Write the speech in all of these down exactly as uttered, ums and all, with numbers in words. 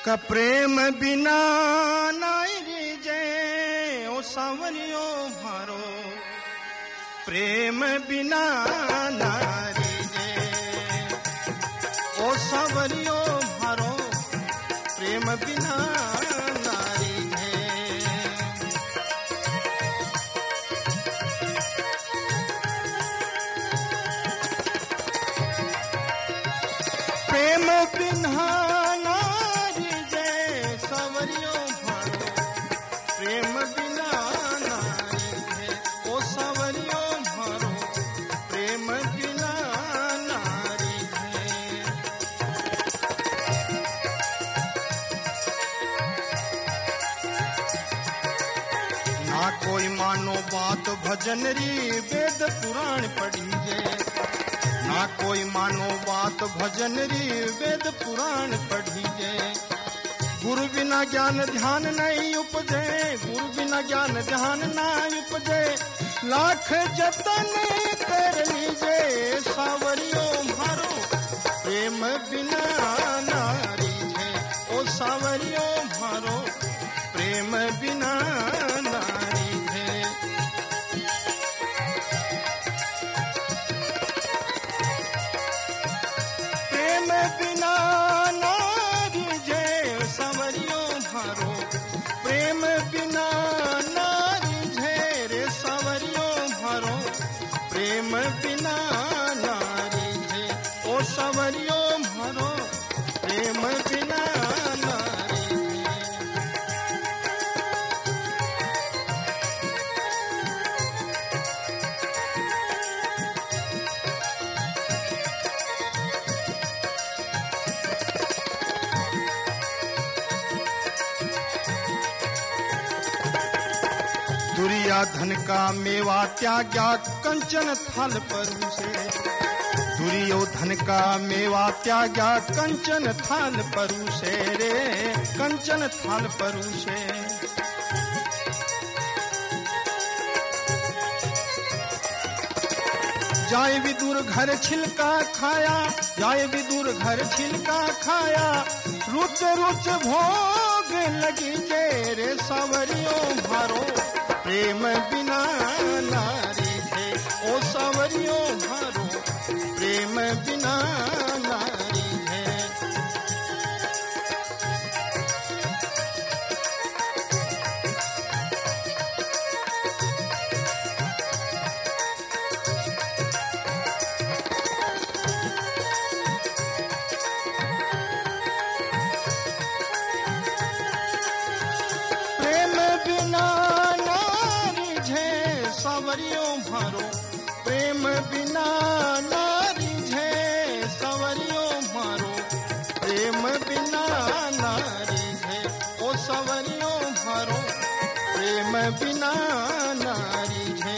का प्रेम बिना नाई रीजे ओ सांवरियो मारो प्रेम बिना नारी रीजे ओ सांवरियो मारो प्रेम बिना नारी रीजे प्रेम बिना प्रेम बिना नारी है ओ सांवरियो मारो प्रेम बिना नारी है ना कोई मानो बात भजन री वेद पुराण पढ़ी है ना कोई मानो बात भजन री वेद पुराण पढ़ी है गुरु बिना ज्ञान ध्यान नहीं उपजे गुरु बिना ज्ञान ध्यान नहीं उपजे लाख जतन कर लीजे सांवरियो मारो प्रेम बिना नारी है ओ सांवरियो मारो प्रेम बिना नारी है प्रेम बिना प्रेम बिना नारी झेरे सांवरियो मारो प्रेम बिना नारी झे ओ सांवरियो मारो प्रेम बिना नारी दुर्योधन का मेवा त्याग्या कंचन थाल परूसे दुर्योधन का मेवा त्याग्या कंचन थाल परूसे रे कंचन थाल परूसे जाए विदुर घर छिलका खाया जाए विदुर घर छिलका खाया रुच रुच भोग लगी जे रे सांवरियो मारो प्रेम बिना नारी है ओ सांवरियो मारो प्रेम बिना नारी है प्रेम बिना सांवरियो मारो प्रेम बिना नारी झे सांवरियो मारो प्रेम बिना नारी झे ओ सांवरियो मारो प्रेम बिना नारी झे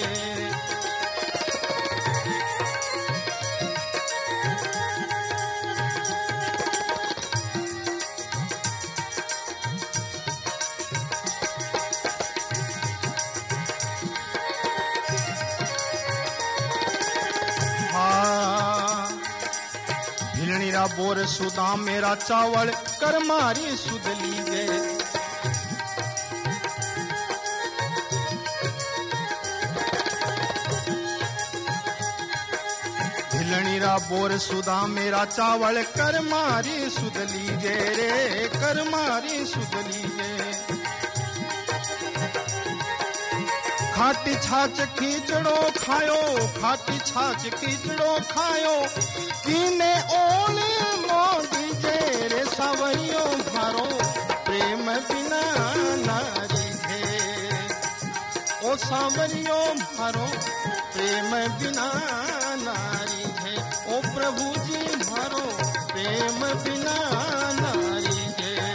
भिलनीरा बोर सुदाम मेरा चावल कर मारी सुध लीजे भिलनीरा बोर सुदाम मेरा चावल कर मारी सुध लीजे रे कर मारी सुध लीजे खाटी छाछ खीचड़ो खायो खाटी छाछ खीचड़ो खायो कीने ओले मोदी जे रे सांवरियो मारो प्रेम बिना नारी है ओ सांवरियो मारो प्रेम बिना नारी है ओ प्रभु जी मारो प्रेम बिना नारी है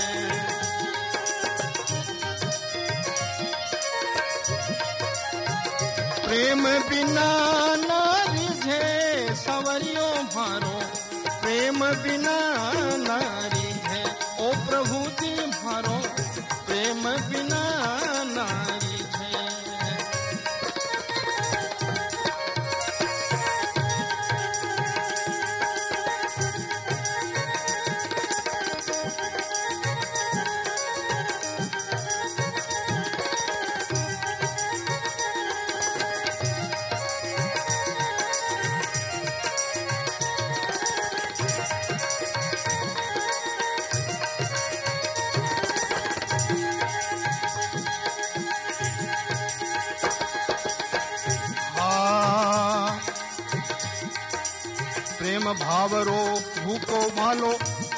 प्रेम बिना नारी झे सांवरियो मारो प्रेम बिना नारी है ओ प्रभु जी मारो प्रेम बिना नारी है भावरो भूको भालो,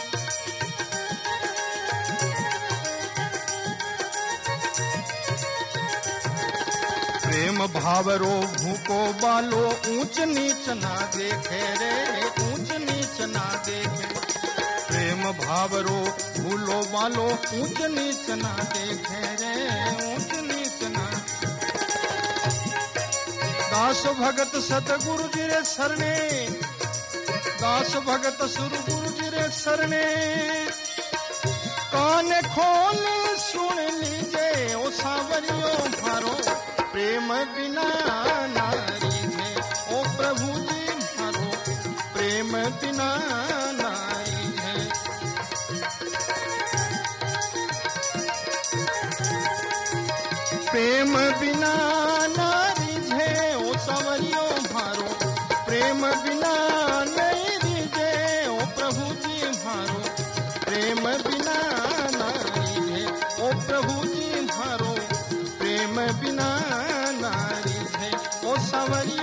प्रेम भावरो भूको बालो, ऊंच नीच ना देखे रे, ऊंच नीच ना देखे। प्रेम भावरो भूलो बालो, ऊंच नीच ना देखे रे, ऊंच नीच ना। दास भगत सतगुरु जी रे सरणे, दास भगत सतगुरु जी रे सरणे, कान खोल सुन लीजे ओ सावरियो मारो, प्रेम बिना नारी है ओ प्रभु जी मारो, प्रेम बिना नारी है। प्रेम बिना नारी है ओ सावरियो मारो, प्रेम बिना नहीं रिजे ओ प्रभु जी मारो, प्रेम बिना नारी है ओ प्रभु जी मारो, प्रेम बिना नारी है ओ सावरिया।